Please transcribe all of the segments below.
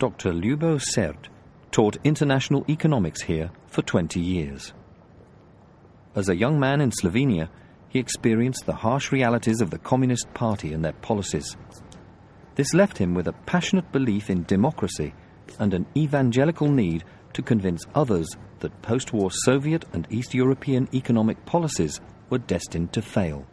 Dr. Ljubo Sert taught international economics here for 20 years. As a young man in Slovenia, he experienced the harsh realities of the Communist Party and their policies. This left him with a passionate belief in democracy and an evangelical need to convince others that post-war Soviet and East European economic policies were destined to fail.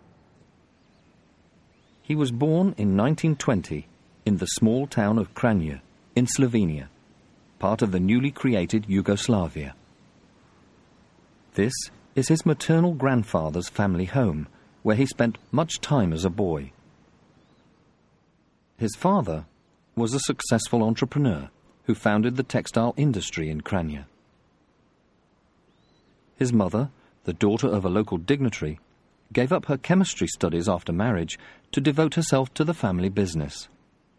He was born in 1920 in the small town of Kranja in Slovenia, part of the newly created Yugoslavia. This is his maternal grandfather's family home, where he spent much time as a boy. His father was a successful entrepreneur who founded the textile industry in Kranja. His mother, the daughter of a local dignitary, gave up her chemistry studies after marriage to devote herself to the family business.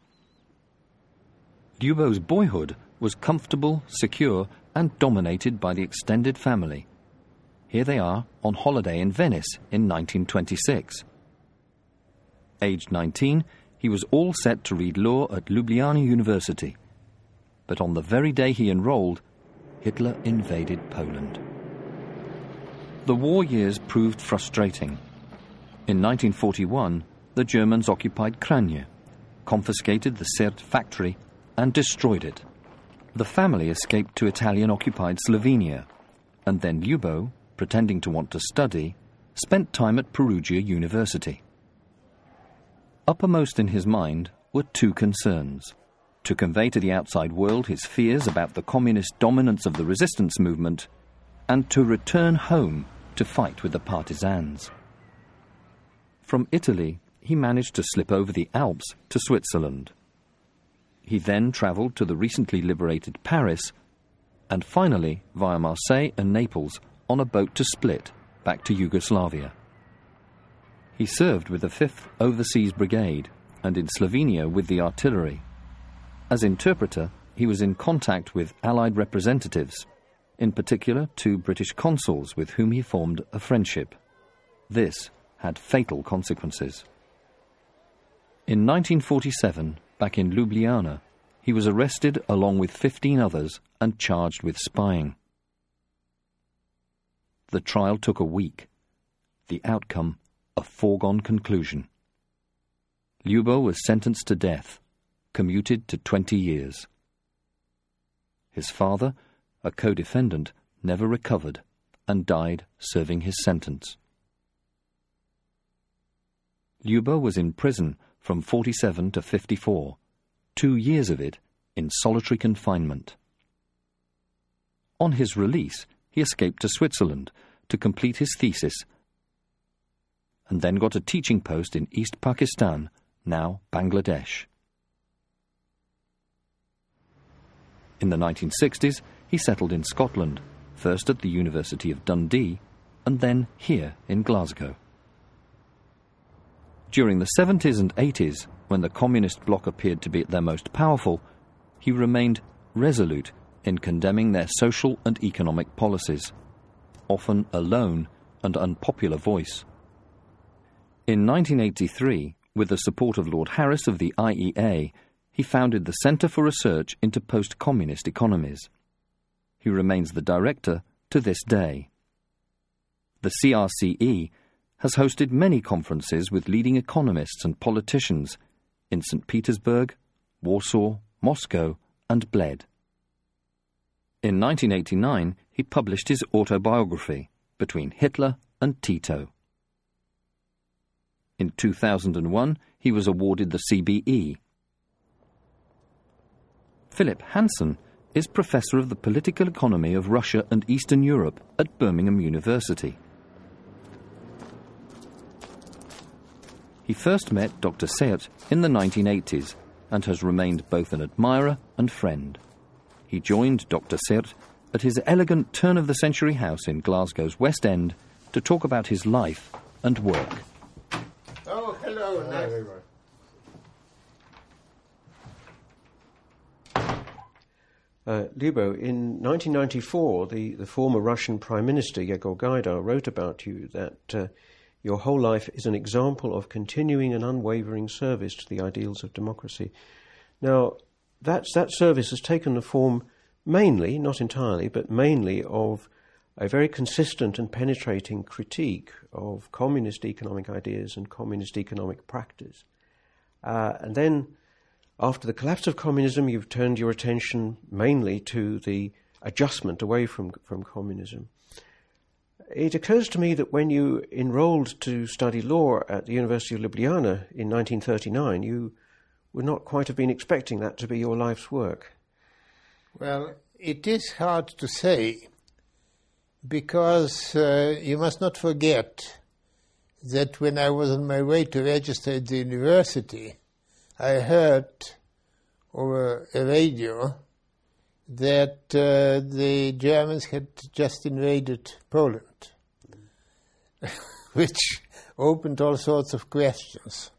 Ljubo's boyhood was comfortable, secure, and dominated by the extended family. Here they are on holiday in Venice in 1926. Aged 19, he was all set to read law at Ljubljana University. But on the very day he enrolled, Hitler invaded Poland. The war years proved frustrating. In 1941, the Germans occupied Kranja, confiscated the Sert factory, and destroyed it. The family escaped to Italian-occupied Slovenia, and then Ljubo, pretending to want to study, spent time at Perugia University. Uppermost in his mind were two concerns: to convey to the outside world his fears about the communist dominance of the resistance movement, and to return home to fight with the partisans. From Italy, he managed to slip over the Alps to Switzerland. He then travelled to the recently liberated Paris, and finally via Marseille and Naples on a boat to Split, back to Yugoslavia. He served with the 5th Overseas Brigade and in Slovenia with the artillery. As interpreter, he was in contact with Allied representatives, in particular 2 British consuls with whom he formed a friendship. This had fatal consequences. In 1947, back in Ljubljana, he was arrested along with 15 others and charged with spying. The trial took a week. The outcome, a foregone conclusion. Ljubo was sentenced to death, commuted to 20 years. His father, a co-defendant, never recovered and died serving his sentence. Ljubo was in prison from 47 to 54, 2 years of it in solitary confinement. On his release, he escaped to Switzerland to complete his thesis and then got a teaching post in East Pakistan, now Bangladesh. In the 1960s, he settled in Scotland, first at the University of Dundee and then here in Glasgow. During the 70s and 80s, when the communist bloc appeared to be at their most powerful, he remained resolute in condemning their social and economic policies, often a lone and unpopular voice. In 1983, with the support of Lord Harris of the IEA, he founded the Centre for Research into Post-Communist Economies. He remains the director to this day. The CRCE has hosted many conferences with leading economists and politicians in St. Petersburg, Warsaw, Moscow, and Bled. In 1989, he published his autobiography, Between Hitler and Tito. In 2001, he was awarded the CBE. Philip Hansen is Professor of the Political Economy of Russia and Eastern Europe at Birmingham University. He first met Dr. Sert in the 1980s and has remained both an admirer and friend. He joined Dr. Sert at his elegant turn-of-the-century house in Glasgow's West End to talk about his life and work. Oh, hello. Ljubo, in 1994, the former Russian Prime Minister Yegor Gaidar wrote about you that your whole life is an example of continuing and unwavering service to the ideals of democracy. Now, that service has taken the form mainly, not entirely, but mainly of a very consistent and penetrating critique of communist economic ideas and communist economic practice. And then, after the collapse of communism, you've turned your attention mainly to the adjustment away from communism. It occurs to me that when you enrolled to study law at the University of Ljubljana in 1939, you would not quite have been expecting that to be your life's work. Well, it is hard to say, because you must not forget that when I was on my way to register at the university, I heard over a radio that the Germans had just invaded Poland, which opened all sorts of questions.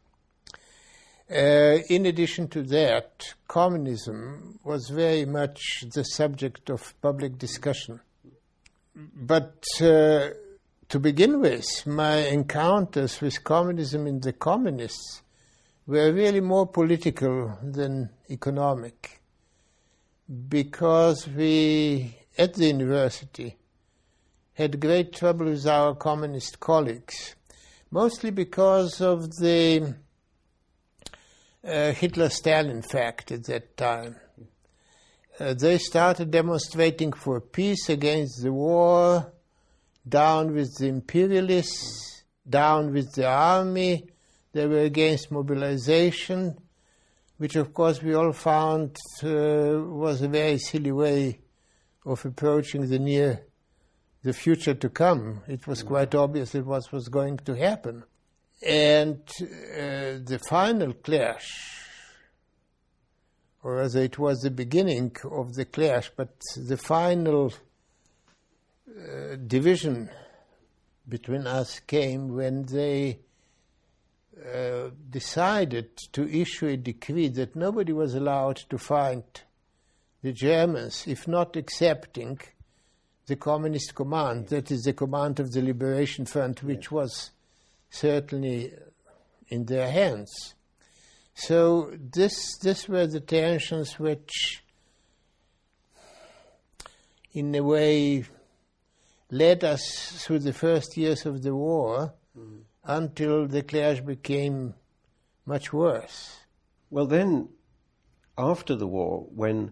In addition to that, communism was very much the subject of public discussion. But to begin with, my encounters with communism and the communists were really more political than economic, because we, at the university, had great trouble with our communist colleagues, mostly because of the Hitler-Stalin fact at that time. They started demonstrating for peace against the war, down with the imperialists, down with the army. They were against mobilization, which of course we all found was a very silly way of approaching the future to come. It was quite obvious it was going to happen. And the final clash, or rather it was the beginning of the clash, but the final division between us came when they decided to issue a decree that nobody was allowed to fight the Germans if not accepting the communist command, that is the command of the Liberation Front, which was certainly in their hands. So this were the tensions which, in a way, led us through the first years of the war until the clash became much worse. Well, then, after the war, when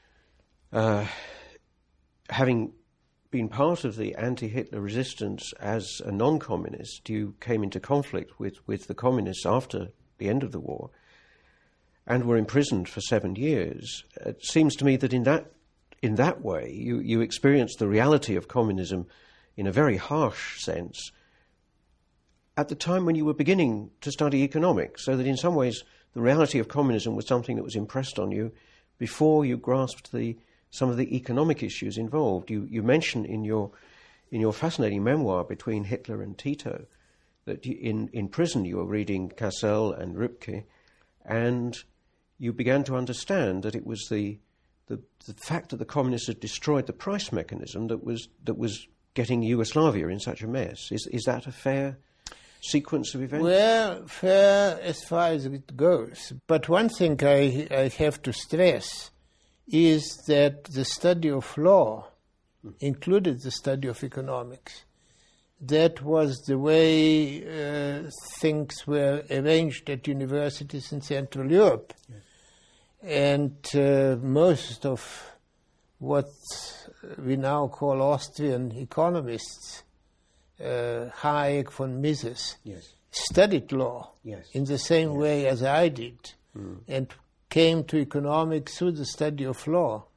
having been part of the anti-Hitler resistance as a non-communist, you came into conflict with the communists after the end of the war and were imprisoned for 7 years. It seems to me that in that way you experienced the reality of communism in a very harsh sense at the time when you were beginning to study economics, so that in some ways the reality of communism was something that was impressed on you before you grasped some of the economic issues involved. You mention in your fascinating memoir, Between Hitler and Tito, that in prison you were reading Cassel and Rübke, and you began to understand that it was the fact that the communists had destroyed the price mechanism that was getting Yugoslavia in such a mess. Is that a fair sequence of events? Well, fair as far as it goes. But one thing I have to stress is that the study of law included the study of economics. That was the way things were arranged at universities in Central Europe. Yes. And most of what we now call Austrian economists, Hayek, von Mises, yes, studied law, yes, in the same way as I did, and came to economics through the study of law.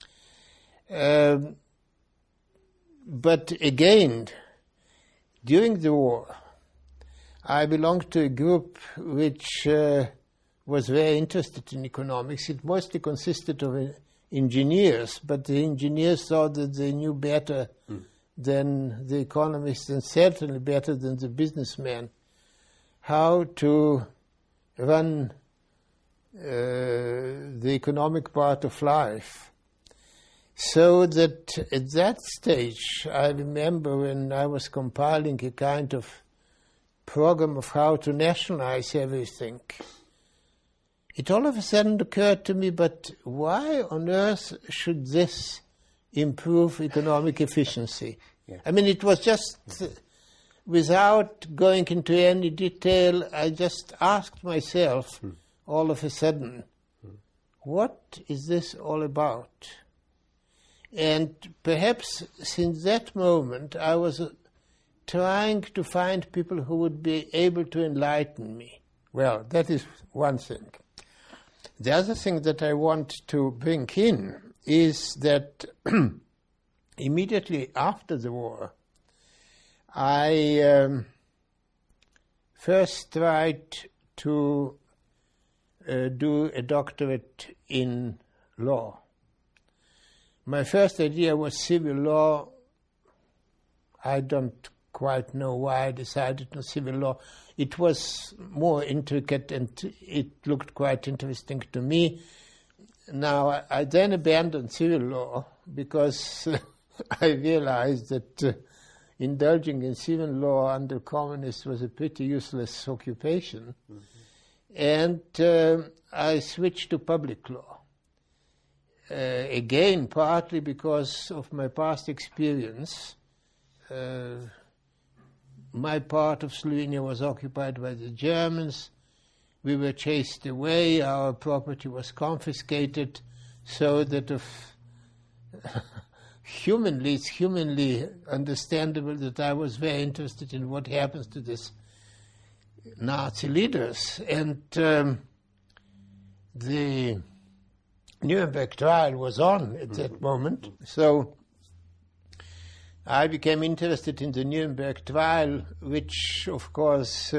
But again, during the war, I belonged to a group which was very interested in economics. It mostly consisted of engineers, but the engineers thought that they knew better than the economists, and certainly better than the businessmen, how to run the economic part of life. So that at that stage, I remember when I was compiling a kind of program of how to nationalize everything, it all of a sudden occurred to me, but why on earth should this improve economic efficiency? Yeah. I mean, it was just, without going into any detail, I just asked myself all of a sudden, what is this all about? And perhaps since that moment, I was trying to find people who would be able to enlighten me. Well, that is one thing. The other thing that I want to bring in is that immediately after the war, I first tried to do a doctorate in law. My first idea was civil law. I don't quite know why I decided on civil law. It was more intricate and it looked quite interesting to me. Now, I then abandoned civil law because I realized that indulging in civil law under communists was a pretty useless occupation. And I switched to public law. Again, partly because of my past experience. My part of Slovenia was occupied by the Germans. We were chased away. Our property was confiscated, so that it's humanly understandable that I was very interested in what happens to these Nazi leaders. And the Nuremberg trial was on at that moment, so I became interested in the Nuremberg trial, which, of course,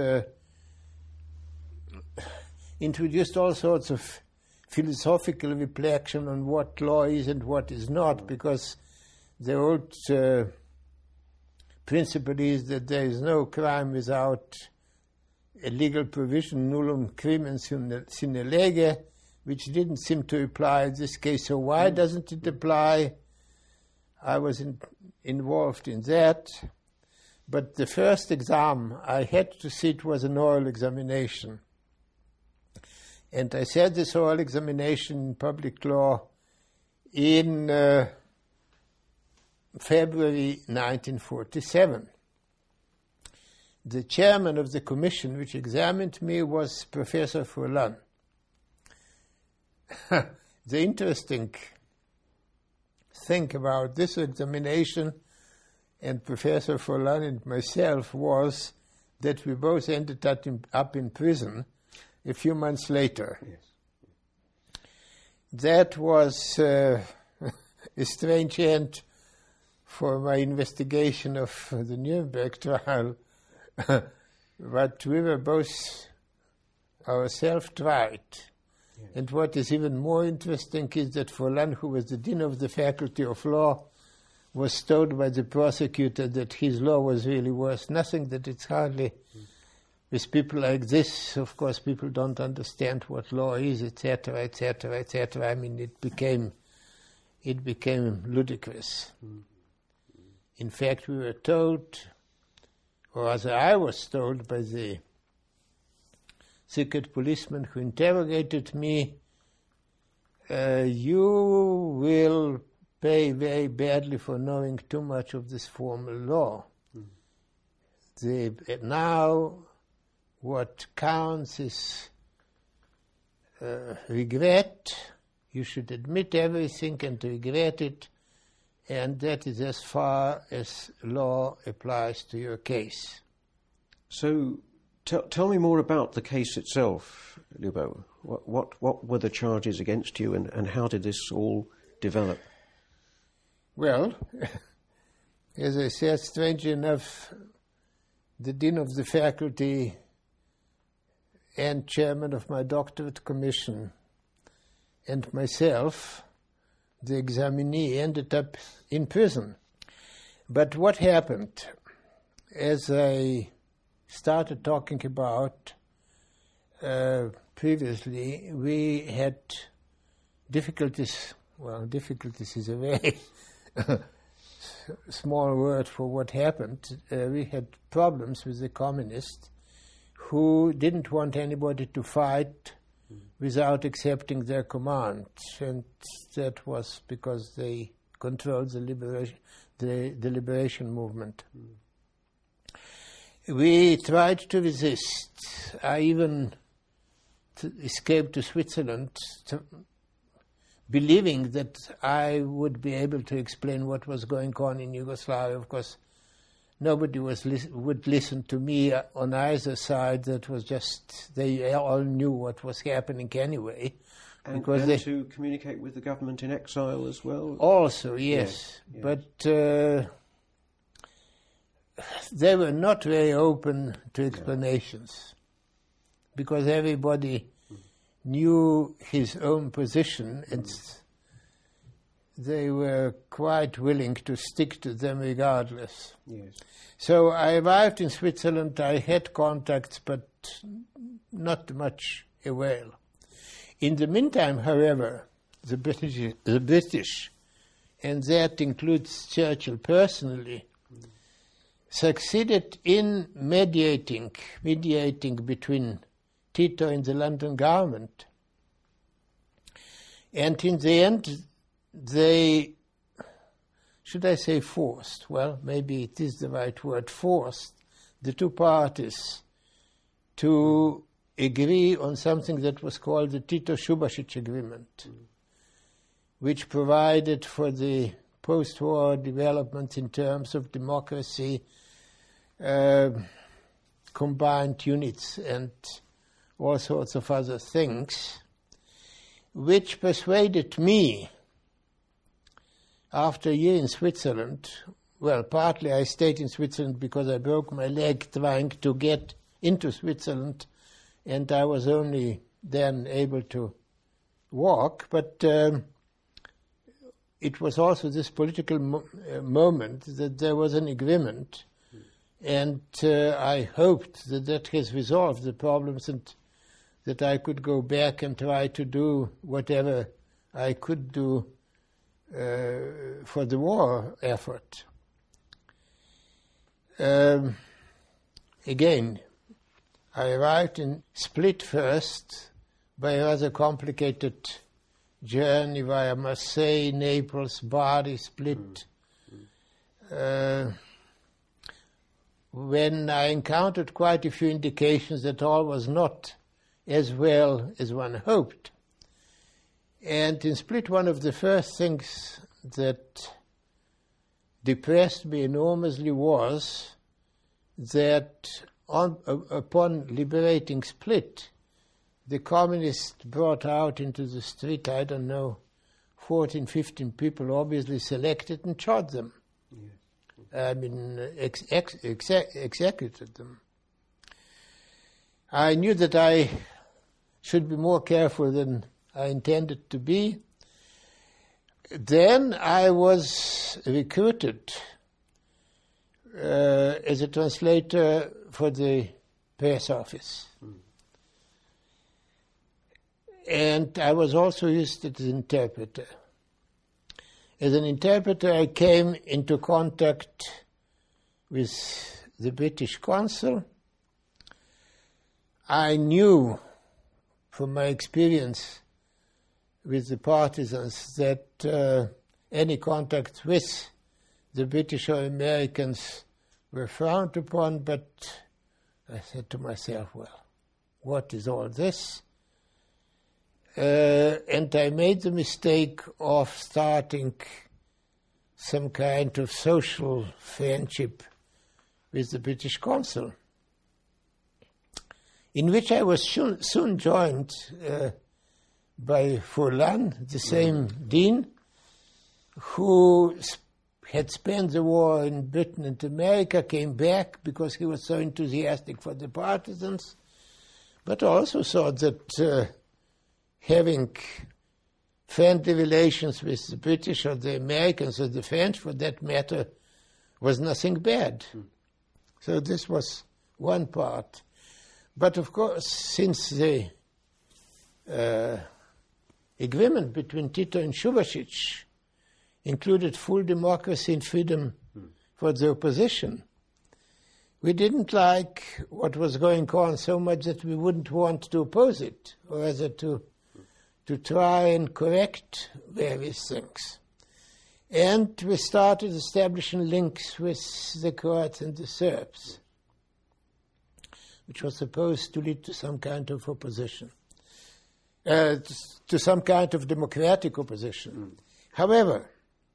introduced all sorts of philosophical reflection on what law is and what is not, because the old principle is that there is no crime without a legal provision, nullum crimen sine lege, which didn't seem to apply in this case. So why doesn't it apply? I was involved in that. But the first exam I had to sit was an oral examination. And I said this oral examination in public law in February 1947. The chairman of the commission which examined me was Professor Furlan. The interesting thing about this examination and Professor Furlan and myself was that we both ended up in prison a few months later. Yes. That was a strange end for my investigation of the Nuremberg trial, but we were both ourselves tried. Yes. And what is even more interesting is that Furlan, who was the dean of the Faculty of Law, was told by the prosecutor that his law was really worth nothing, that it's hardly... With people like this, of course, people don't understand what law is, etc., etc., etc. I mean, it became ludicrous. In fact, we were told, or rather I was told by the secret policeman who interrogated me, you will pay very badly for knowing too much of this formal law. Now, what counts is regret. You should admit everything and regret it, and that is as far as law applies to your case. So, tell me more about the case itself, Lyubo. What were the charges against you, and how did this all develop? Well, as I said, strangely enough, the dean of the faculty and chairman of my doctorate commission and myself, the examinee, ended up in prison. But what happened, as I started talking about previously, we had difficulties. Well, difficulties is a very small word for what happened. We had problems with the communists who didn't want anybody to fight without accepting their command. And that was because they controlled the liberation movement. We tried to resist. I even escaped to Switzerland, believing that I would be able to explain what was going on in Yugoslavia. Of course, nobody would listen to me on either side. That was just, they all knew what was happening anyway. And to communicate with the government in exile as well? Also, yes. Yes. But they were not very open to explanations, because everybody knew his own position, and they were quite willing to stick to them regardless. Yes. So I arrived in Switzerland. I had contacts, but not much avail. In the meantime, however, the British, and that includes Churchill personally, succeeded in mediating between Tito and the London government. And in the end, they, should I say forced? Well, maybe it is the right word, forced the two parties to agree on something that was called the Tito-Šubašić Agreement, which provided for the post-war development in terms of democracy, combined units, and all sorts of other things, which persuaded me, after a year in Switzerland, well, partly I stayed in Switzerland because I broke my leg trying to get into Switzerland, and I was only then able to walk, but it was also this political moment that there was an agreement, and I hoped that that has resolved the problems and that I could go back and try to do whatever I could do for the war effort. Again, I arrived in Split first by a rather complicated journey via Marseille, Naples, Bari, Split. When I encountered quite a few indications that all was not as well as one hoped. And in Split, one of the first things that depressed me enormously was that upon liberating Split, the communists brought out into the street, I don't know, 14, 15 people, obviously selected, and shot them. Yeah. I mean, executed them. I knew that I should be more careful than I intended to be. Then I was recruited as a translator for the press office. And I was also used as an interpreter. As an interpreter, I came into contact with the British consul. I knew from my experience with the partisans that any contact with the British or Americans were frowned upon, but I said to myself, well, what is all this? And I made the mistake of starting some kind of social friendship with the British consul, in which I was soon joined by Furlan, the same dean, who had spent the war in Britain and America, came back because he was so enthusiastic for the partisans, but also thought that having friendly relations with the British or the Americans or the French, for that matter, was nothing bad. So this was one part. But of course, since the agreement between Tito and Šubašić included full democracy and freedom for the opposition, We didn't like what was going on so much that we wouldn't want to oppose it, or rather to try and correct various things. And we started establishing links with the Croats and the Serbs, which was supposed to lead to some kind of opposition, to some kind of democratic opposition. However,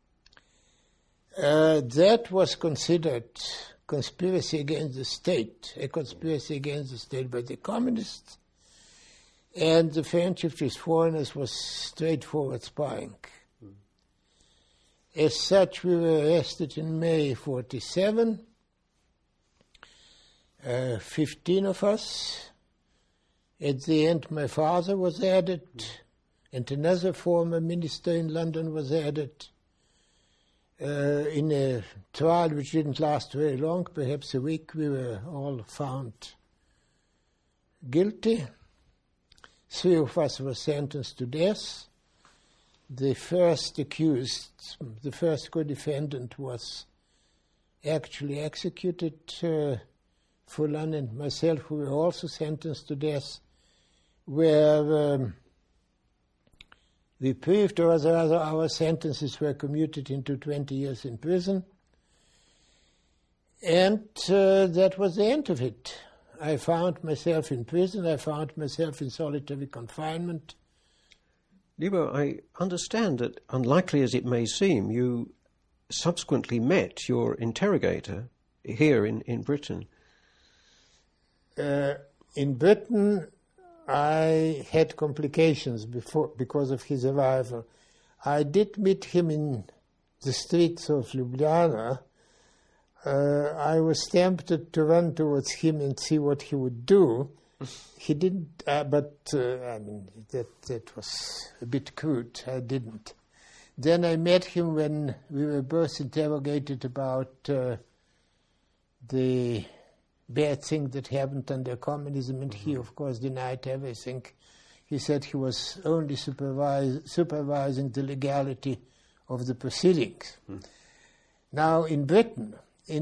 that was considered conspiracy against the state, a conspiracy against the state by the communists, and the friendship with foreigners was straightforward spying. As such, we were arrested in May 1947, 15 of us. At the end, my father was added, and another former minister in London was added. In a trial which didn't last very long, perhaps a week, we were all found guilty. 3 of us were sentenced to death. The first accused, the first co-defendant, was actually executed. Fulan and myself, who were also sentenced to death, were reprieved, or rather our sentences were commuted into 20 years in prison. And that was the end of it. I found myself in prison. I found myself in solitary confinement. Libo, I understand that, unlikely as it may seem, you subsequently met your interrogator here in Britain. In Britain, I had complications because of his arrival. I did meet him in the streets of Ljubljana. I was tempted to run towards him and see what he would do. He didn't, but I mean, that was a bit crude. I didn't. Then I met him when we were both interrogated about the bad thing that happened under communism, and he, of course, denied everything. He said he was only supervising the legality of the proceedings. Now, in Britain,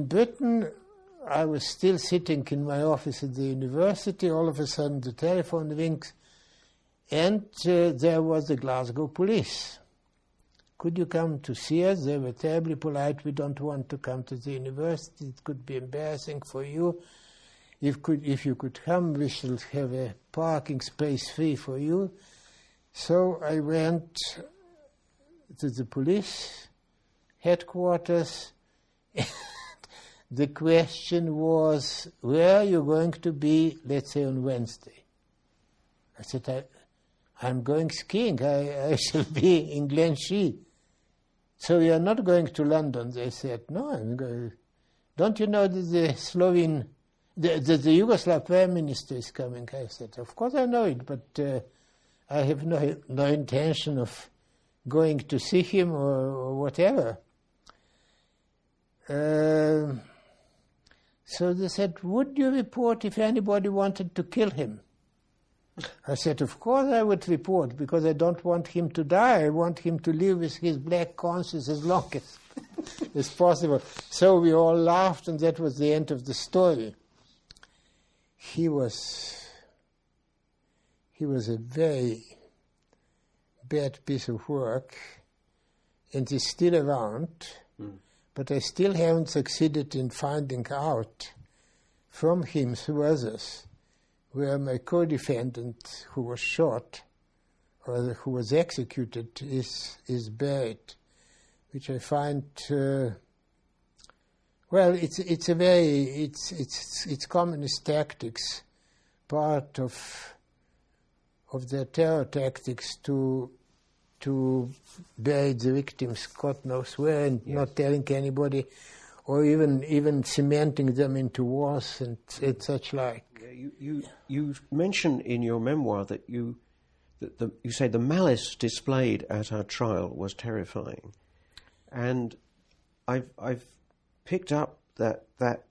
I was still sitting in my office at the university. All of a sudden, the telephone rings, and there was the Glasgow police. Could you come to see us? They were terribly polite. We don't want to come to the university. It could be embarrassing for you. If you could come, we shall have a parking space free for you. So I went to the police headquarters. The question was, where are you going to be, let's say, on Wednesday? I said, I'm going skiing. I shall be in Glenshee. So you are not going to London? They said, no, I'm going. Don't you know that the Yugoslav Prime Minister is coming? I said, of course I know it, but I have no intention of going to see him or whatever. So they said, would you report if anybody wanted to kill him? I said, of course I would report, because I don't want him to die. I want him to live with his black conscience as long as possible. So we all laughed, and that was the end of the story. He was a very bad piece of work, and he's still around, but I still haven't succeeded in finding out from him through others where my co-defendant who was shot or who was executed is buried, which I find it's communist tactics, part of their terror tactics to bury the victims God knows where, and not telling anybody, or even cementing them into wars and such like. You mention in your memoir that you say the malice displayed at our trial was terrifying, and I've picked up that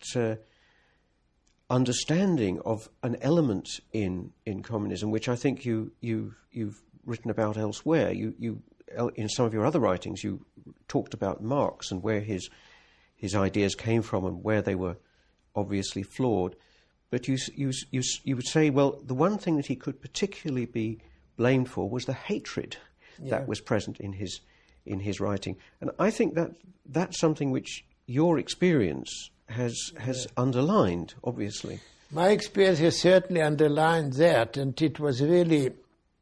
understanding of an element in communism, which I think you've written about elsewhere. You in some of your other writings you talked about Marx and where his ideas came from and where they were obviously flawed. But you would say, well, the one thing that he could particularly be blamed for was the hatred that was present in his writing. And I think that that's something which your experience has underlined, obviously. My experience has certainly underlined that, and it was really,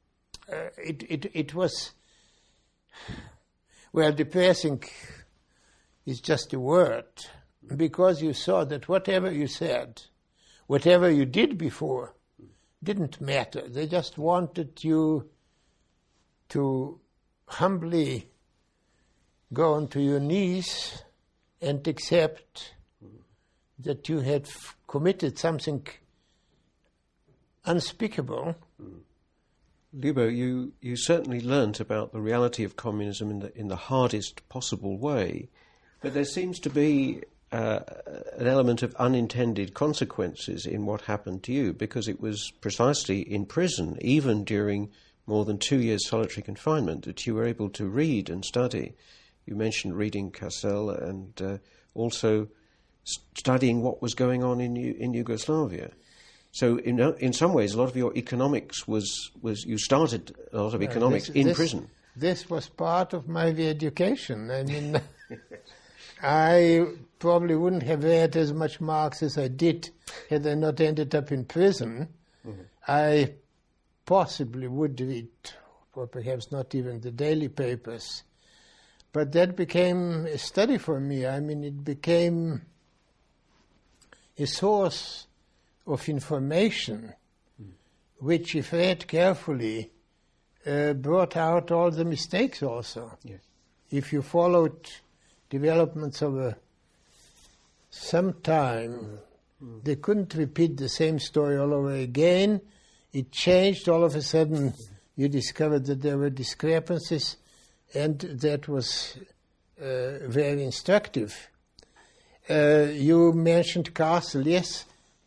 it was, well, depressing is just a word, because you saw that whatever you said, whatever you did before, didn't matter. They just wanted you to humbly go onto your knees and accept that you had committed something unspeakable. Lyubo, you certainly learnt about the reality of communism in the hardest possible way, but there seems to be an element of unintended consequences in what happened to you, because it was precisely in prison, even during more than 2 years solitary confinement, that you were able to read and study. You mentioned reading Cassel and also studying what was going on in Yugoslavia. So in some ways, a lot of your economics was you started a lot of economics in prison. This was part of my education. I mean, I probably wouldn't have read as much Marx as I did had I not ended up in prison. Mm-hmm. I possibly would read, or perhaps not even the daily papers. But that became a study for me. I mean, it became a source of information, which, if read carefully, brought out all the mistakes also. Yes. If you followed developments over some time, they couldn't repeat the same story all over again. It changed. All of a sudden, you discovered that there were discrepancies, and that was very instructive. You mentioned Castle. Yes,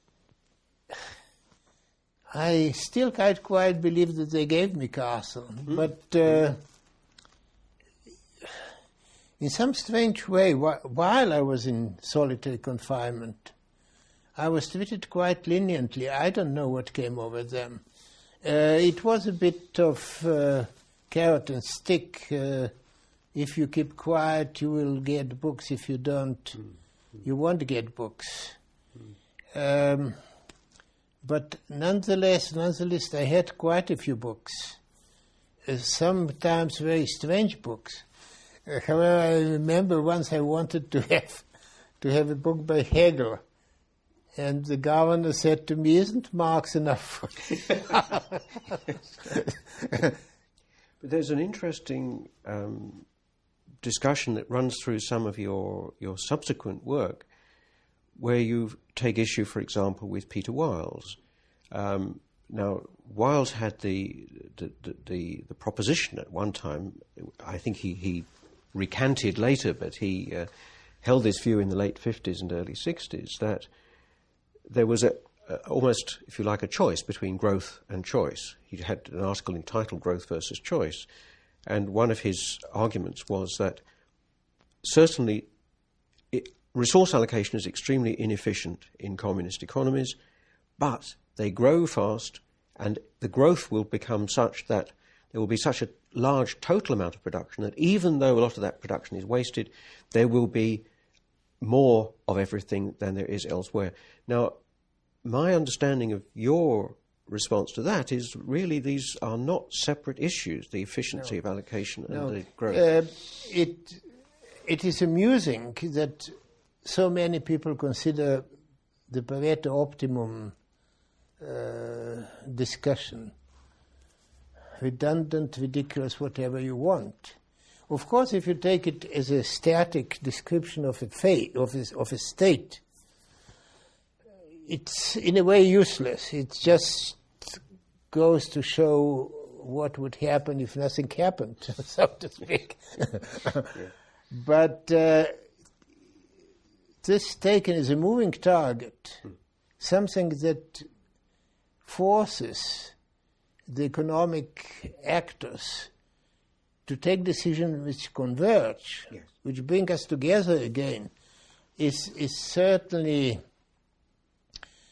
I still can't quite believe that they gave me Castle, but in some strange way, while I was in solitary confinement, I was treated quite leniently. I don't know what came over them. It was a bit of carrot and stick. If you keep quiet, you will get books. If you don't, you won't get books. But nonetheless, I had quite a few books, sometimes very strange books. However, I remember once I wanted to have a book by Hegel, and the governor said to me, "Isn't Marx enough?" But there's an interesting discussion that runs through some of your subsequent work, where you take issue, for example, with Peter Wiles. Now, Wiles had the proposition at one time. I think he recanted later, but he held this view in the late 50s and early 60s that there was almost, if you like, a choice between growth and choice. He had an article entitled Growth versus Choice, and one of his arguments was that certainly resource allocation is extremely inefficient in communist economies, but they grow fast, and the growth will become such that there will be such a large total amount of production that even though a lot of that production is wasted, there will be more of everything than there is elsewhere. Now, my understanding of your response to that is really these are not separate issues, the efficiency of allocation and the growth. It is amusing that so many people consider the Pareto optimum discussion redundant, ridiculous, whatever you want. Of course, if you take it as a static description of a state, it's in a way useless. It just goes to show what would happen if nothing happened, so to speak. But this taken as a moving target, something that forces the economic actors to take decisions which converge, which bring us together again, is certainly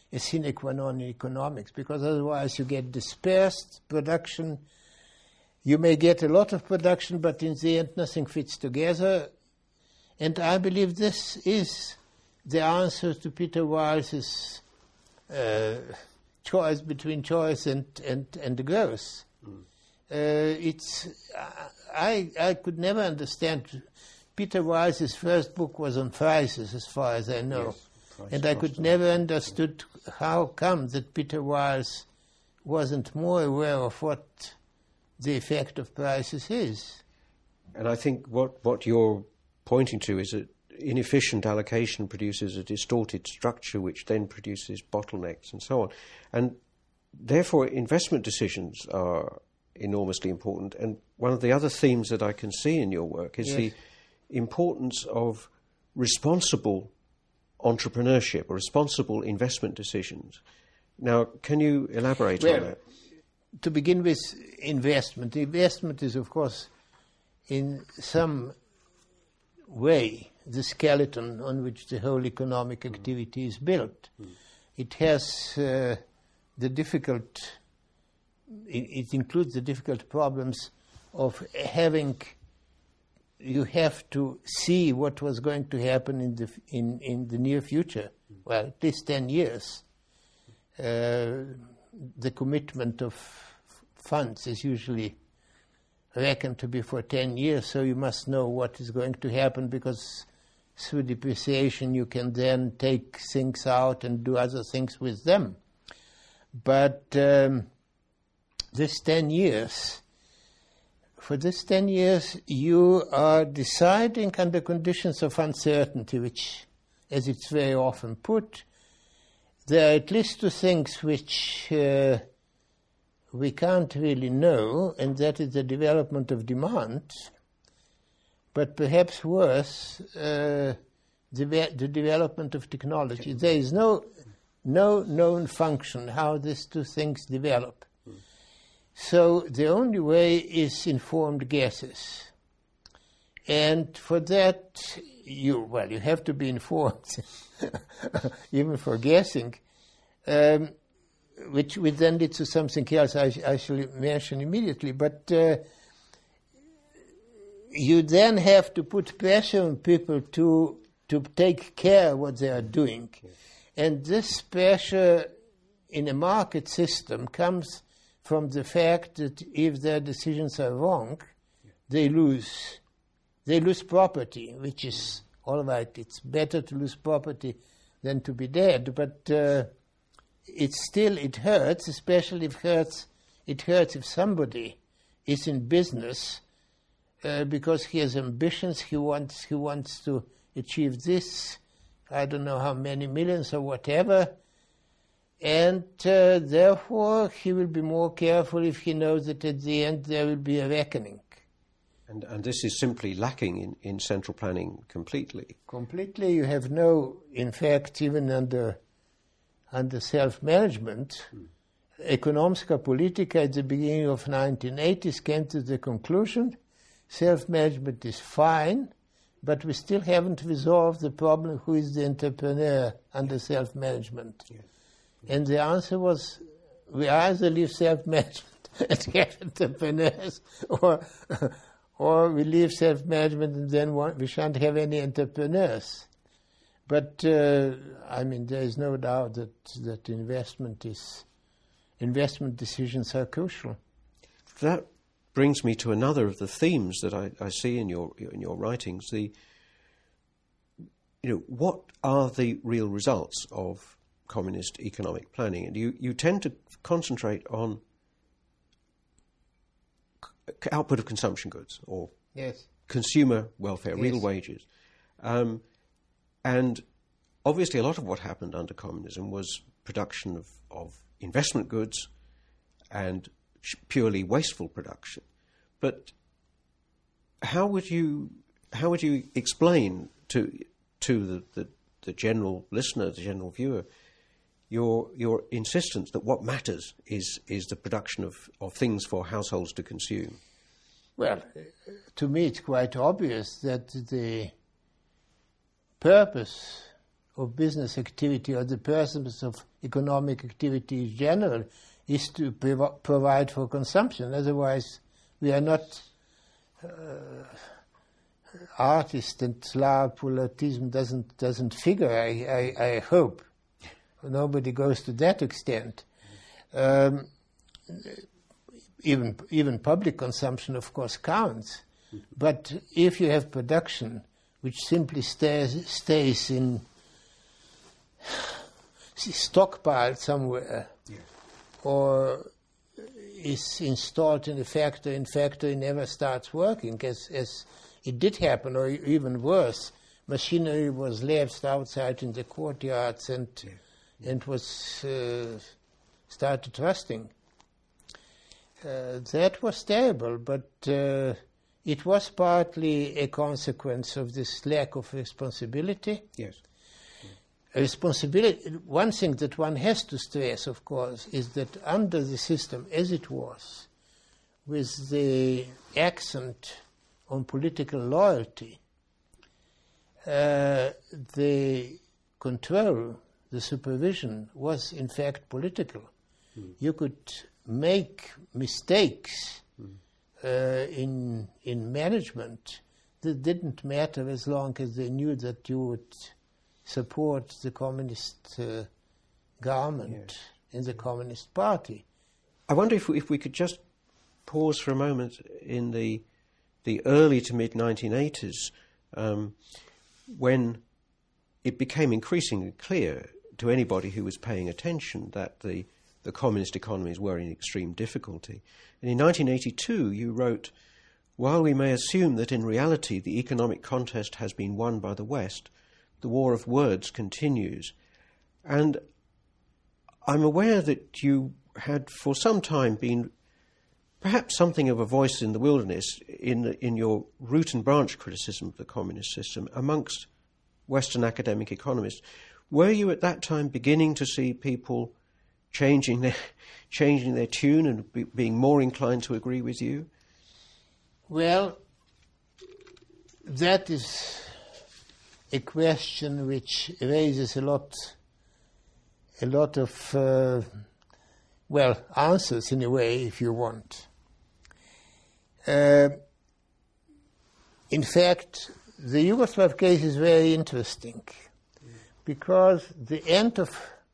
a sine qua non in economics, because otherwise you get dispersed production. You may get a lot of production, but in the end nothing fits together. And I believe this is the answer to Peter Wiles's choice between choice and growth. I could never understand. Peter Wiles's first book was on prices, as far as I know. Yes, and I could never understood how come that Peter Wiles wasn't more aware of what the effect of prices is. And I think what you're pointing to is that inefficient allocation produces a distorted structure, which then produces bottlenecks and so on. And therefore, investment decisions are enormously important. And one of the other themes that I can see in your work is the importance of responsible entrepreneurship or responsible investment decisions. Now, can you elaborate on that? To begin with, investment. Investment is, of course, in some way the skeleton on which the whole economic activity is built. It has it includes the difficult problems of you have to see what was going to happen in the near future, well, at least 10 years. The commitment of funds is usually reckoned to be for 10 years, so you must know what is going to happen, because through depreciation you can then take things out and do other things with them. But this 10 years, for this 10 years you are deciding under conditions of uncertainty, which, as it's very often put, there are at least two things which we can't really know, and that is the development of demand, but perhaps worse, the development of technology. There is no known function how these two things develop. So the only way is informed guesses. And for that, you have to be informed, even for guessing, which then leads to something else I shall mention immediately. But you then have to put pressure on people to take care of what they are doing. And this pressure in a market system comes from the fact that if their decisions are wrong, they lose property, which is all right. It's better to lose property than to be dead, but it hurts, especially it hurts if somebody is in business because he has ambitions. He wants to achieve this, I don't know how many millions or whatever, and therefore he will be more careful if he knows that at the end there will be a reckoning. And this is simply lacking in central planning completely. Completely, you have in fact, even under self-management, Economska Politika at the beginning of 1980s came to the conclusion self-management is fine, but we still haven't resolved the problem who is the entrepreneur under self-management. Yes. And the answer was, we either leave self-management and have entrepreneurs, or we leave self-management and then we shan't have any entrepreneurs. But, there is no doubt that investment decisions are crucial. That brings me to another of the themes that I see in your writings. What are the real results of communist economic planning? And you tend to concentrate on output of consumption goods or consumer welfare, real wages. And obviously a lot of what happened under communism was production of investment goods and purely wasteful production. But how would you explain to the general listener, the general viewer, your insistence that what matters is the production of things for households to consume? Well, to me it's quite obvious that the purpose of business activity or the purpose of economic activity in general is to provide for consumption. Otherwise, we are not artists, and Slav-Pulatism doesn't figure, I hope. Nobody goes to that extent. Even public consumption, of course, counts. But if you have production which simply stays in stockpiled somewhere, or is installed in a factory, and factory never starts working, as it did happen, or even worse, machinery was left outside in the courtyards and was started rusting. That was terrible, but it was partly a consequence of this lack of responsibility. Yes. Responsibility. One thing that one has to stress, of course, is that under the system as it was, with the accent on political loyalty, the control, the supervision was in fact political. You could make mistakes in management that didn't matter as long as they knew that you would support the communist government in the Communist Party. I wonder if we could just pause for a moment in the early to mid-1980s, when it became increasingly clear to anybody who was paying attention that the communist economies were in extreme difficulty. And in 1982 you wrote, "While we may assume that in reality the economic contest has been won by the West, the war of words continues." And I'm aware that you had for some time been perhaps something of a voice in the wilderness in your root and branch criticism of the communist system amongst Western academic economists. Were you at that time beginning to see people changing their tune and being more inclined to agree with you? Well, that is a question which raises a lot of answers in a way, if you want. In fact, the Yugoslav case is very interesting because the end of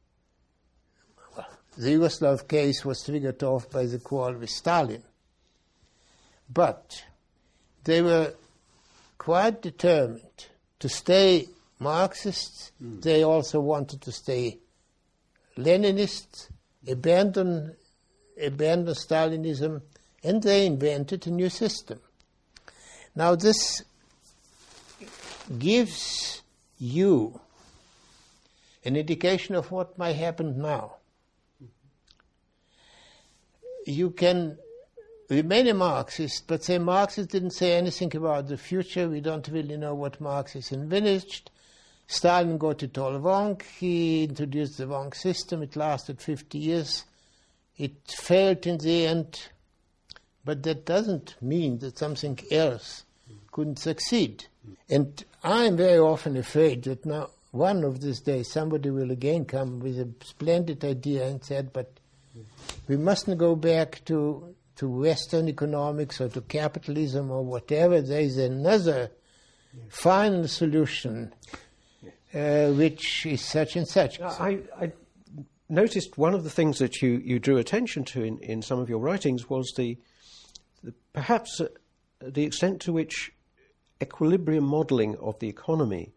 the Yugoslav case was triggered off by the quarrel with Stalin. But they were quite determined to stay Marxists. They also wanted to stay Leninists, abandon Stalinism, and they invented a new system. Now this gives you an indication of what might happen now. You can remain a Marxist, but say Marxists didn't say anything about the future. We don't really know what Marxists envisaged. Stalin got it all wrong. He introduced the wrong system. It lasted 50 years. It failed in the end. But that doesn't mean that something else couldn't succeed. And I'm very often afraid that now, one of these days, somebody will again come with a splendid idea and said, but we mustn't go back to Western economics or to capitalism or whatever. There is another final solution which is such and such. I noticed one of the things that you drew attention to in some of your writings was perhaps the extent to which equilibrium modelling of the economy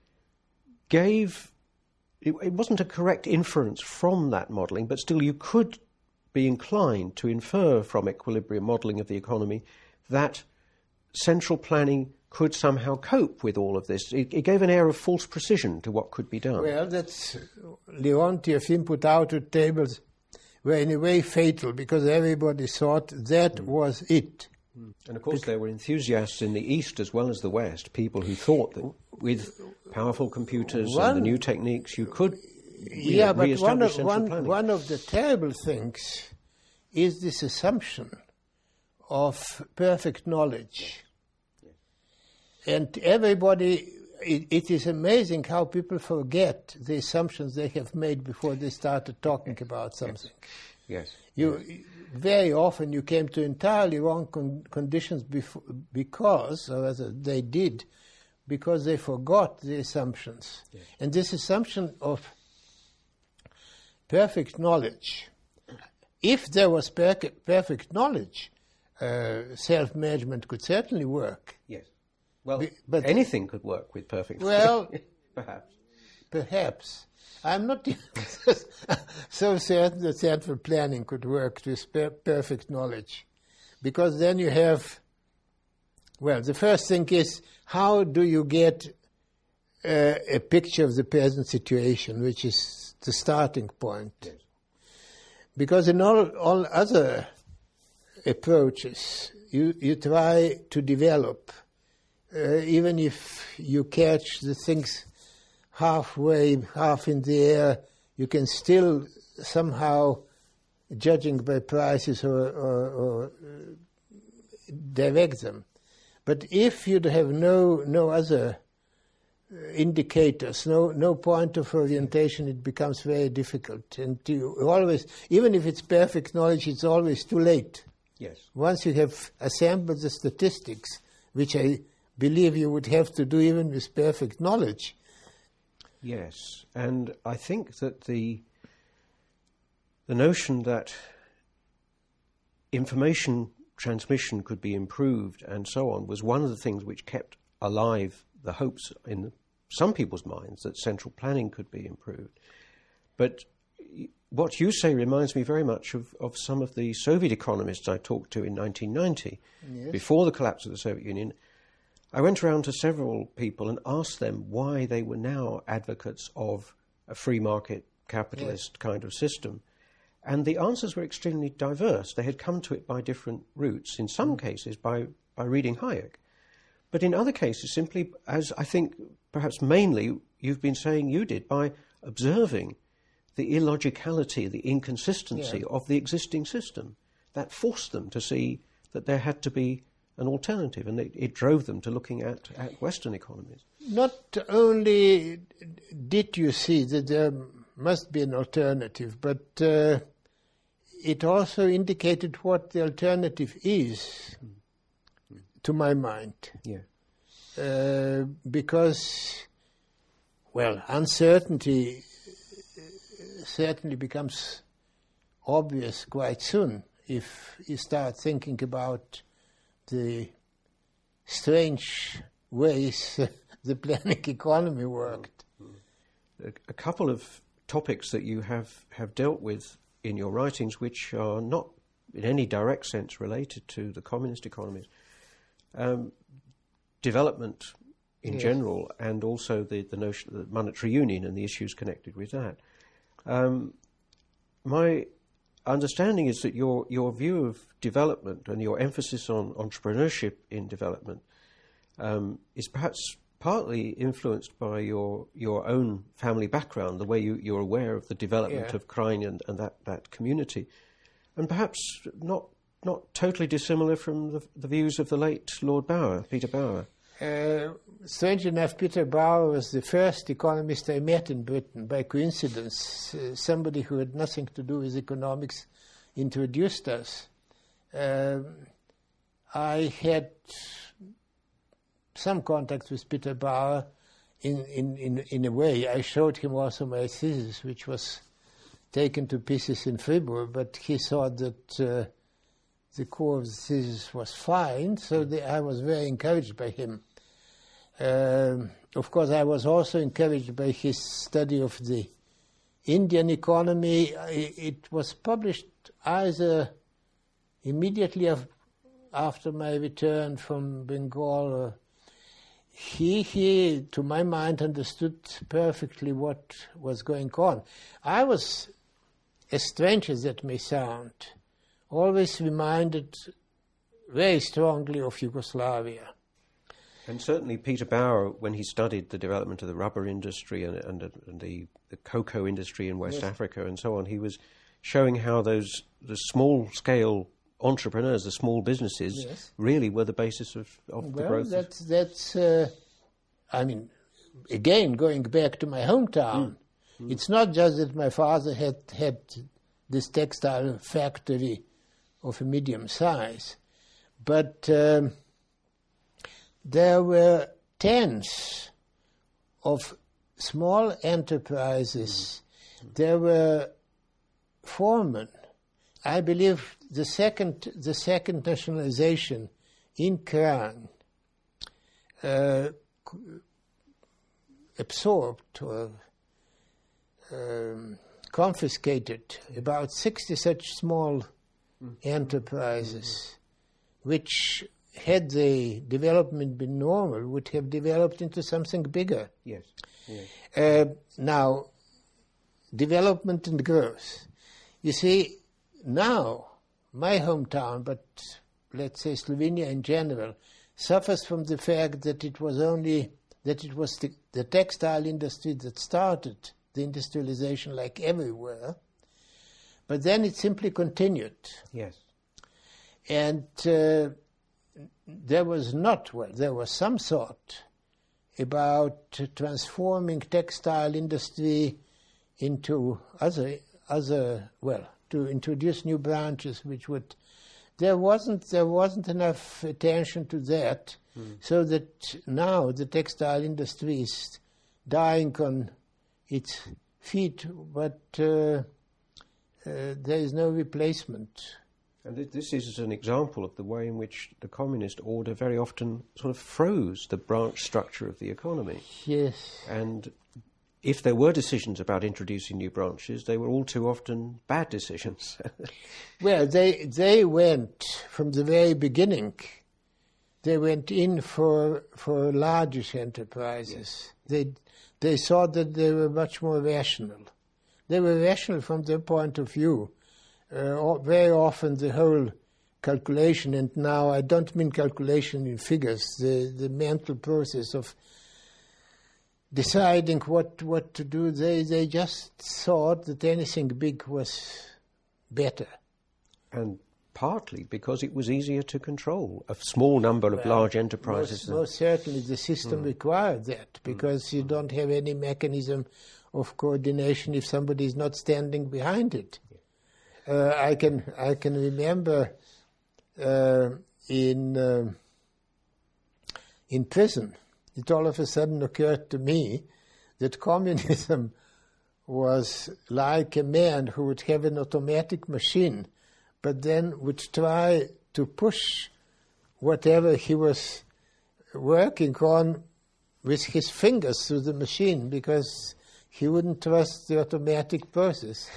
it wasn't a correct inference from that modelling, but still you could be inclined to infer from equilibrium modelling of the economy that central planning could somehow cope with all of this. It gave an air of false precision to what could be done. Well, that's Leontiev's input-output tables were in a way fatal because everybody thought that was it. And of course there were enthusiasts in the East as well as the West, people who thought that with powerful computers and the new techniques you could re-establish central planning. One of the terrible things is this assumption of perfect knowledge. And everybody, it is amazing how people forget the assumptions they have made before they started talking about something. Yes. Very often you came to entirely wrong conditions because, or rather they did, because they forgot the assumptions. Yes. And this assumption of perfect knowledge, if there was perfect knowledge, self-management could certainly work. Yes. Well, but anything could work with perfect knowledge. Well, perhaps. I'm not so certain that central planning could work with perfect knowledge. Because then you have, well, the first thing is, how do you get a picture of the present situation, which is the starting point? Yes. Because in all other approaches, you try to develop, even if you catch the things halfway, half in the air, you can still somehow, judging by prices or direct them. But if you have no other indicators, no point of orientation, it becomes very difficult. And you always, even if it's perfect knowledge, it's always too late. Yes. Once you have assembled the statistics, which I believe you would have to do even with perfect knowledge. Yes, and I think that the notion that information transmission could be improved and so on was one of the things which kept alive the hopes in some people's minds that central planning could be improved. But what you say reminds me very much of some of the Soviet economists I talked to in 1990, yes. Before the collapse of the Soviet Union. I went around to several people and asked them why they were now advocates of a free market capitalist, yes. kind of system. And the answers were extremely diverse. They had come to it by different routes, in some cases by reading Hayek. But in other cases, simply, as I think perhaps mainly you've been saying you did, by observing the illogicality, the inconsistency of the existing system. That forced them to see that there had to be an alternative, and it drove them to looking at Western economies. Not only did you see that there must be an alternative, but it also indicated what the alternative is, to my mind. Yeah. Because, well, uncertainty certainly becomes obvious quite soon if you start thinking about the strange ways the planning economy worked. A couple of topics that you have dealt with in your writings which are not in any direct sense related to the communist economies, development in general, and also the notion of the monetary union and the issues connected with that. My understanding is that your view of development and your emphasis on entrepreneurship in development is perhaps partly influenced by your own family background, the way you're aware of the development of Krain and that community, and perhaps not totally dissimilar from the views of the late Lord Bauer, Peter Bauer. Strange enough, Peter Bauer was the first economist I met in Britain. By coincidence, somebody who had nothing to do with economics introduced us. I had some contact with Peter Bauer in a way. I showed him also my thesis, which was taken to pieces in Fribourg, but he thought that the core of the thesis was fine, so I was very encouraged by him. Of course, I was also encouraged by his study of the Indian economy. It was published either immediately after my return from Bengal. He, to my mind, understood perfectly what was going on. I was, as strange as that may sound, always reminded very strongly of Yugoslavia. And certainly Peter Bauer, when he studied the development of the rubber industry and the cocoa industry in West Africa and so on, he was showing how the small-scale entrepreneurs, the small businesses, really were the basis of the growth. That's I mean, again, going back to my hometown, it's not just that my father had this textile factory of a medium size, but there were tens of small enterprises. There were foremen. I believe the second nationalization in Kran absorbed or confiscated about 60 such small enterprises, which, had the development been normal, would have developed into something bigger. Yes. Now, development and growth. You see, now, my hometown, but let's say Slovenia in general, suffers from the fact that it was the textile industry that started the industrialization like everywhere, but then it simply continued. Yes. And there was some thought about transforming textile industry into to introduce new branches which would. There wasn't enough attention to that, so that now the textile industry is dying on its feet, but there is no replacement. And this is an example of the way in which the communist order very often sort of froze the branch structure of the economy. Yes. And if there were decisions about introducing new branches, they were all too often bad decisions. Well, they went from the very beginning. They went in for largish enterprises. Yes. They thought that they were much more rational. They were rational from their point of view. Very often the whole calculation, and now I don't mean calculation in figures, the mental process of deciding what to do, they just thought that anything big was better. And partly because it was easier to control a small number of large enterprises. Most certainly the system required that, because you don't have any mechanism of coordination if somebody is not standing behind it. I can remember in prison, it all of a sudden occurred to me that communism was like a man who would have an automatic machine, but then would try to push whatever he was working on with his fingers through the machine, because he wouldn't trust the automatic process.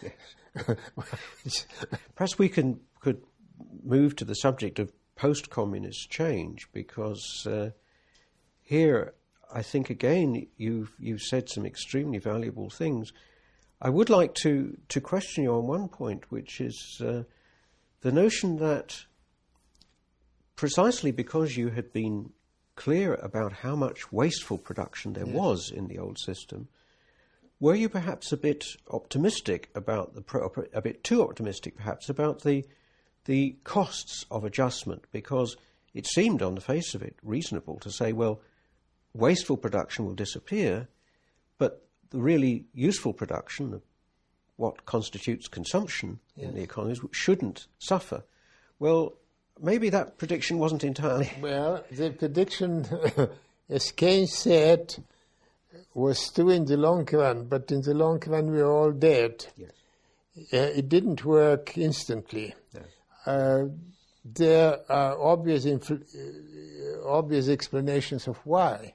Perhaps we could move to the subject of post-communist change, because here I think again you've said some extremely valuable things. I would like to question you on one point, which is the notion that precisely because you had been clear about how much wasteful production there was in the old system, were you perhaps a bit optimistic about a bit too optimistic perhaps about the costs of adjustment? Because it seemed on the face of it reasonable to say, well, wasteful production will disappear, but the really useful production, what constitutes consumption in the economies, shouldn't suffer. Well, maybe that prediction wasn't entirely... Well, the prediction, as Keynes said, was true in the long run, but in the long run we are all dead. Yes. It didn't work instantly. No. There are obvious explanations of why.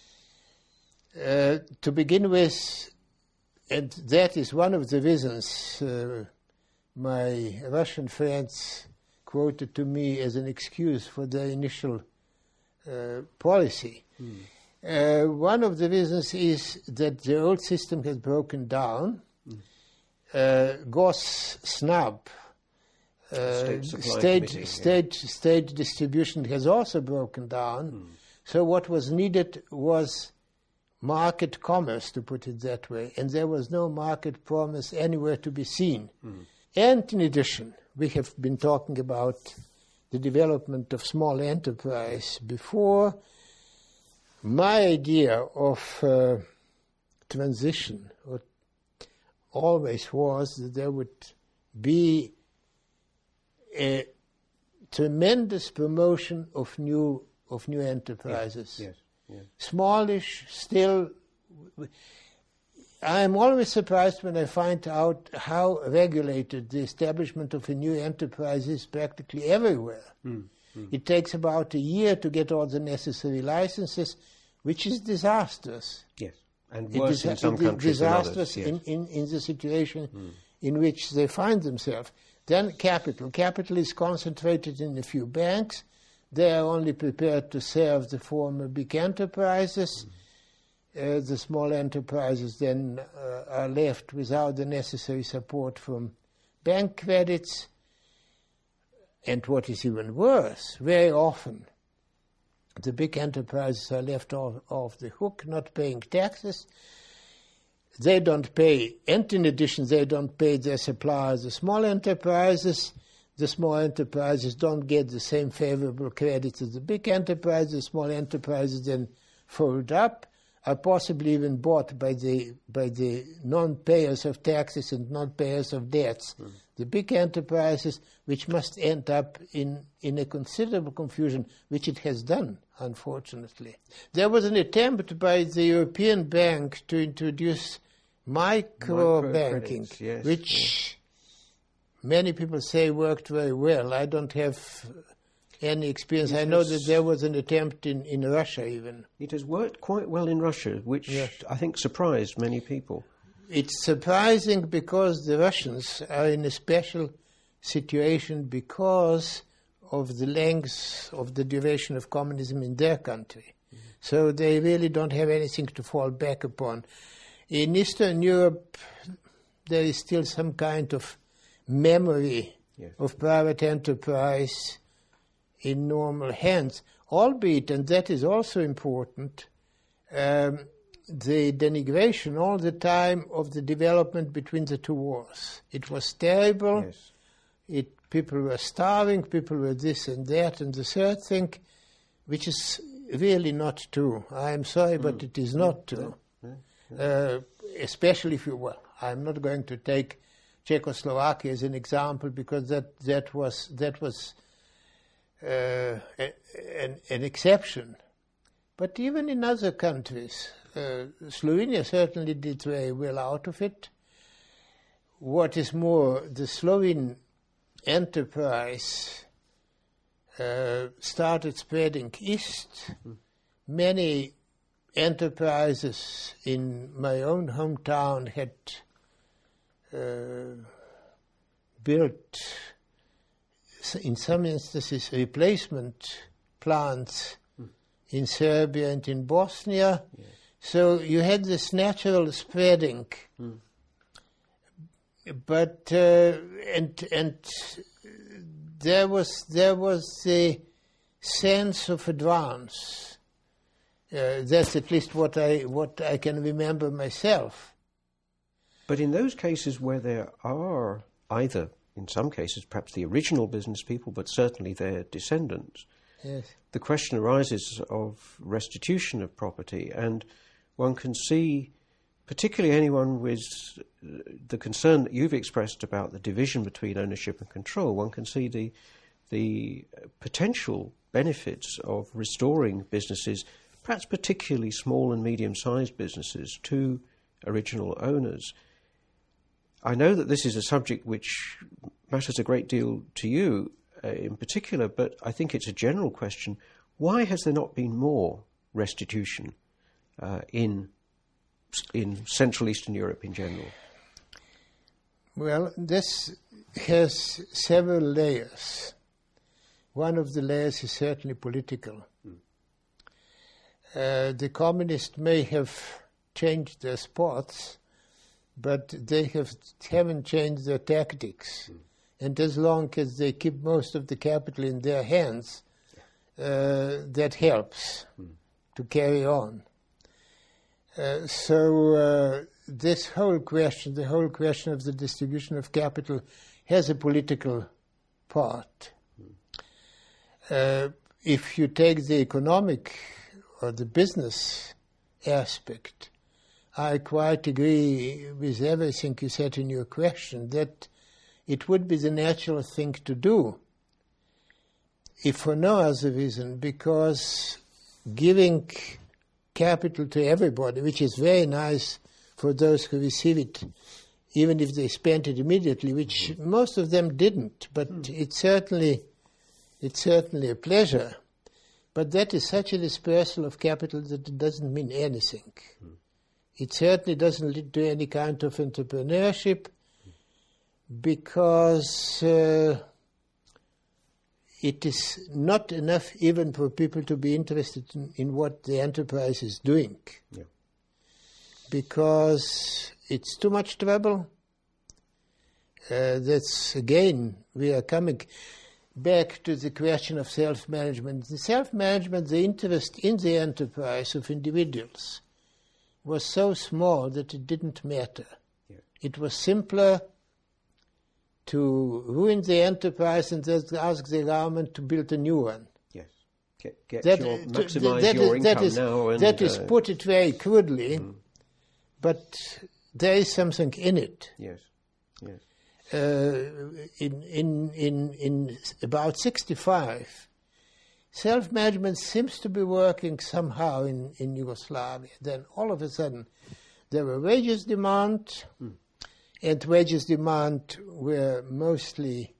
To begin with, and that is one of the reasons my Russian friends quoted to me as an excuse for their initial policy. One of the reasons is that the old system has broken down. GOSSNAB, state distribution, has also broken down. So what was needed was market commerce, to put it that way, and there was no market promise anywhere to be seen. And in addition, we have been talking about the development of small enterprise before. My idea of transition always was that there would be a tremendous promotion of new enterprises. Yes. Yes. Smallish, still. I am always surprised when I find out how regulated the establishment of a new enterprise is practically everywhere. It takes about a year to get all the necessary licenses, which is disastrous. Yes, and worse in some countries than others. Disastrous in the situation in which they find themselves. Then capital. Capital is concentrated in a few banks. They are only prepared to serve the former big enterprises. The small enterprises then are left without the necessary support from bank credits. And what is even worse, very often the big enterprises are left off the hook, not paying taxes. They don't pay, and in addition, they don't pay their suppliers, the small enterprises. The small enterprises don't get the same favorable credits as the big enterprises. The small enterprises then fold up, are possibly even bought by the non-payers of taxes and non-payers of debts. The big enterprises, which must end up in a considerable confusion, which it has done, unfortunately. There was an attempt by the European Bank to introduce micro-banking, yes, which many people say worked very well. I don't have any experience. I know that there was an attempt in Russia even. It has worked quite well in Russia, which I think surprised many people. It's surprising because the Russians are in a special situation because of the length of the duration of communism in their country. So they really don't have anything to fall back upon. In Eastern Europe, there is still some kind of memory of private enterprise in normal hands, albeit, and that is also important, the denigration all the time of the development between the two wars. It was terrible. Yes. People were starving, people were this and that. And the third thing, which is really not true, I am sorry, but it is not true. Especially if I'm not going to take Czechoslovakia as an example because that was an exception. But even in other countries, Slovenia certainly did very well out of it. What is more, the Slovene enterprise started spreading east. Many enterprises in my own hometown had built, in some instances, replacement plants in Serbia and in Bosnia. Yes. So you had this natural spreading. But and there was a sense of advance. That's at least what I can remember myself. But in those cases where there are either, in some cases, perhaps the original business people, but certainly their descendants, the question arises of restitution of property, and one can see, particularly anyone with the concern that you've expressed about the division between ownership and control, one can see the potential benefits of restoring businesses, perhaps particularly small and medium-sized businesses, to original owners. I know that this is a subject which matters a great deal to you in particular, but I think it's a general question. Why has there not been more restitution in Central Eastern Europe in general? Well, this has several layers. One of the layers is certainly political. The communists may have changed their spots, but they haven't changed their tactics. And as long as they keep most of the capital in their hands, that helps to carry on. So this whole question, the whole question of the distribution of capital, has a political part. If you take the economic or the business aspect, I quite agree with everything you said in your question, that it would be the natural thing to do, if for no other reason, because giving capital to everybody, which is very nice for those who receive it, even if they spent it immediately, which most of them didn't, but it's certainly a pleasure. But that is such a dispersal of capital that it doesn't mean anything. It certainly doesn't lead to any kind of entrepreneurship, because it is not enough even for people to be interested in what the enterprise is doing. Yeah. Because it's too much trouble. That's, again, we are coming back to the question of self-management. The self-management, the interest in the enterprise of individuals was so small that it didn't matter. Yeah. It was simpler to ruin the enterprise and then ask the government to build a new one. Yes. Maximize your income now. And, that is put it very crudely, but there is something in it. Yes. Yes. In about 65, self-management seems to be working somehow in Yugoslavia. Then all of a sudden, there were wages demand, and wages demand were mostly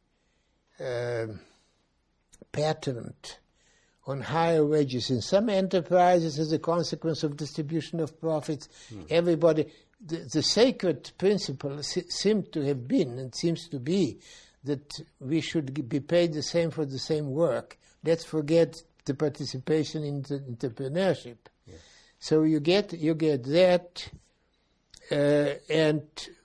patterned on higher wages in some enterprises as a consequence of distribution of profits. Everybody, the sacred principle seemed to have been, and seems to be, that we should be paid the same for the same work. Let's forget the participation in the entrepreneurship. Yeah. So you get that, and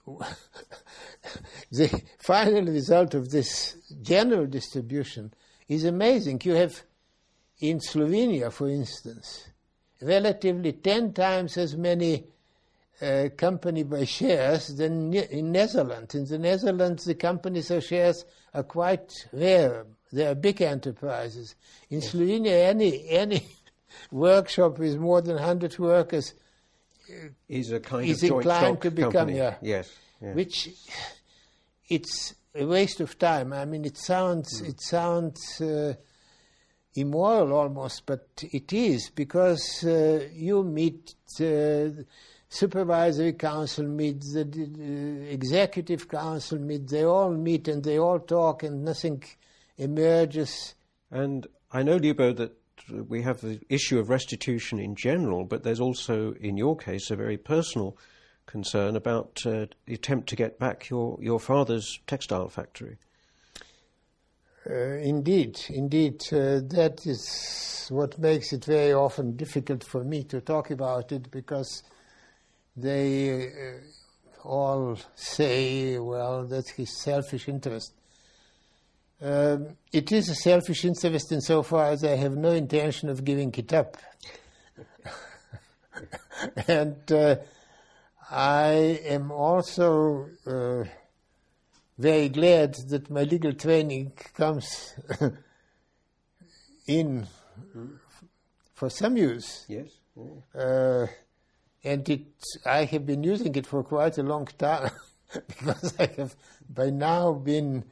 the final result of this general distribution is amazing. You have, in Slovenia, for instance, relatively 10 times as many company by shares than in Netherlands. In the Netherlands, the companies or shares are quite rare. They are big enterprises. In Slovenia, any workshop with more than 100 workers is a kind is of joint inclined stock to become, company. Yes. Which it's a waste of time. I mean, it sounds immoral almost, but it is, because you meet. Supervisory council meets, the executive council meets, they all meet and they all talk and nothing emerges. And I know, Ljubo, that we have the issue of restitution in general, but there's also, in your case, a very personal concern about the attempt to get back your father's textile factory. Indeed. That is what makes it very often difficult for me to talk about it, because they all say, well, that's his selfish interest. It is a selfish interest insofar as I have no intention of giving it up. And I am also very glad that my legal training comes in for some use. Yes. And I have been using it for quite a long time, because I have by now been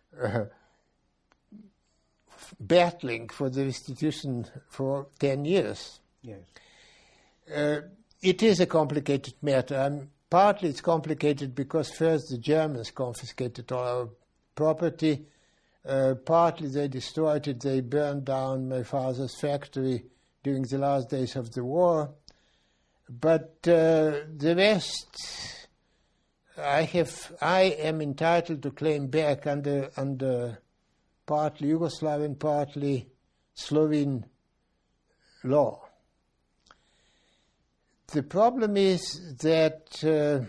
battling for the restitution for 10 years. Yes. It is a complicated matter. Partly it's complicated because first the Germans confiscated all our property. Partly they destroyed it. They burned down my father's factory during the last days of the war. But the rest, I am entitled to claim back under partly Yugoslavian, partly Slovene law. The problem is that,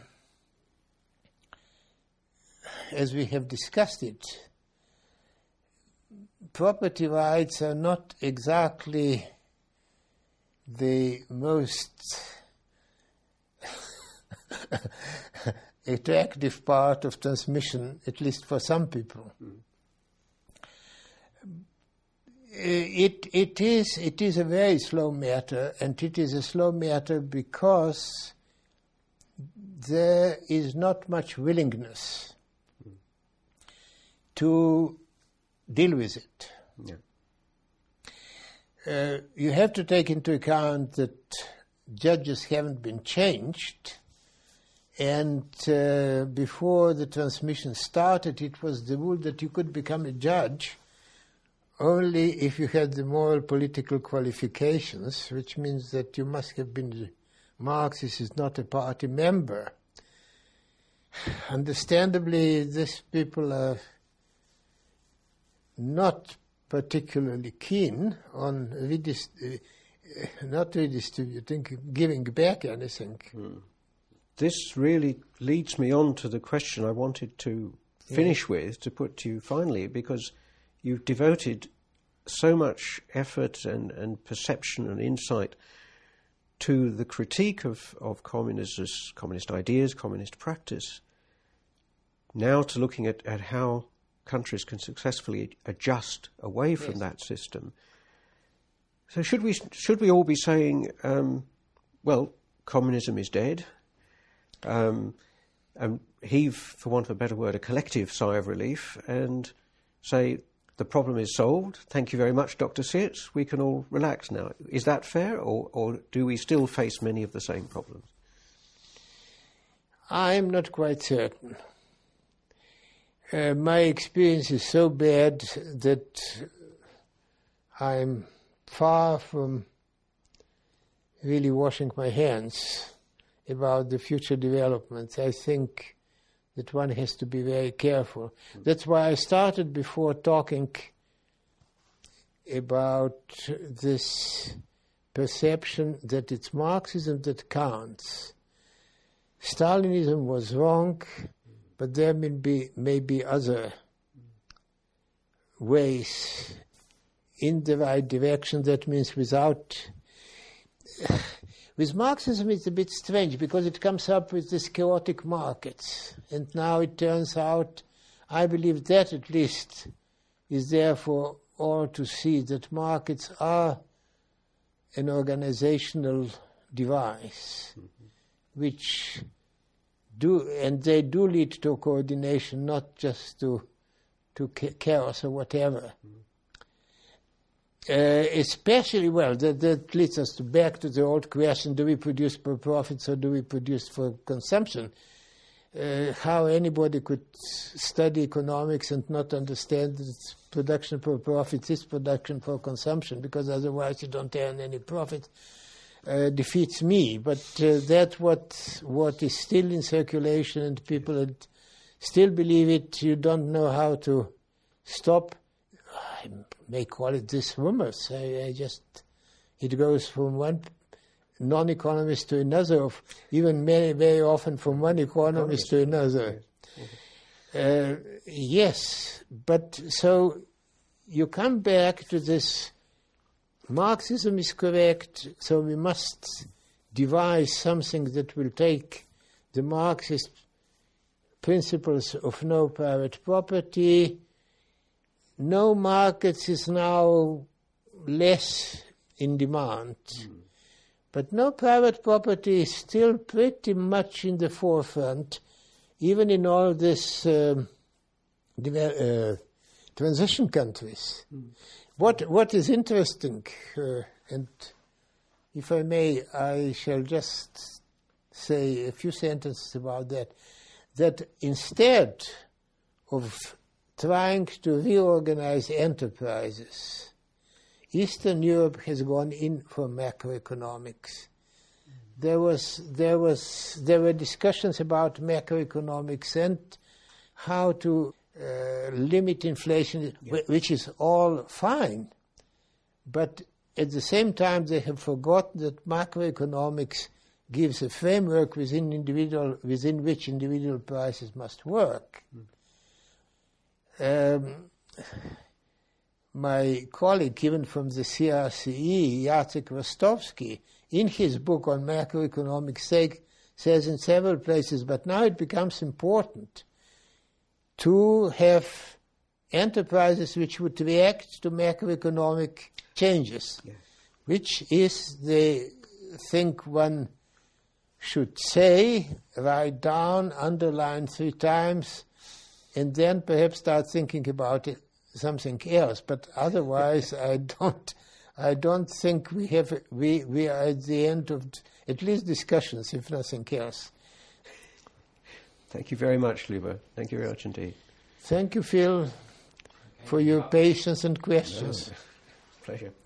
as we have discussed it, property rights are not exactly the most attractive part of transmission, at least for some people. It is a very slow matter, and it is a slow matter because there is not much willingness to deal with it. Yeah. You have to take into account that judges haven't been changed, and before the transmission started, it was the rule that you could become a judge only if you had the moral political qualifications, which means that you must have been Marxist, is not a party member. Understandably, these people are not particularly keen on not redistributing, giving back anything. This really leads me on to the question I wanted to finish with, to put to you finally, because you've devoted so much effort and perception and insight to the critique of communism, communist ideas, communist practice, now to looking at how countries can successfully adjust away from that system. So should we all be saying, well, communism is dead, and heave, for want of a better word, a collective sigh of relief and say, the problem is solved. Thank you very much, Dr. Seitz. We can all relax now. Is that fair, or do we still face many of the same problems? I'm not quite certain. My experience is so bad that I'm far from really washing my hands about the future developments. I think that one has to be very careful. That's why I started before talking about this perception that it's Marxism that counts. Stalinism was wrong, but there may be other ways in the right direction. That means without... With Marxism, it's a bit strange because it comes up with these chaotic markets. And now it turns out, I believe that at least is there for all to see, that markets are an organizational device, which they do lead to coordination, not just to chaos or whatever. Especially, well, that leads us back to the old question, do we produce for profits or do we produce for consumption? How anybody could study economics and not understand that production for profits is production for consumption, because otherwise you don't earn any profit, defeats me. But that's what is still in circulation, and people still believe it. You don't know how to stop. I may call it this rumors. It goes from one non-economist to another, even very often from one economist to another. Yes, but so you come back to this, Marxism is correct, so we must devise something that will take the Marxist principles of no private property. No markets is now less in demand. But no private property is still pretty much in the forefront, even in all this transition countries. What is interesting, and if I may, I shall just say a few sentences about that instead of trying to reorganize enterprises, Eastern Europe has gone in for macroeconomics. There were discussions about macroeconomics and how to limit inflation, which is all fine. But at the same time, they have forgotten that macroeconomics gives a framework within which individual prices must work. My colleague, even from the CRCE, Jacek Rostovsky, in his book on macroeconomics, says in several places, but now it becomes important to have enterprises which would react to macroeconomic changes, which is the thing one should say, write down, underline 3 times, and then perhaps start thinking about it, something else. But otherwise, I don't think we are at the end of at least discussions, if nothing else. Thank you very much, Liuba. Thank you very much indeed. Thank you, Phil, for your patience and questions. Pleasure.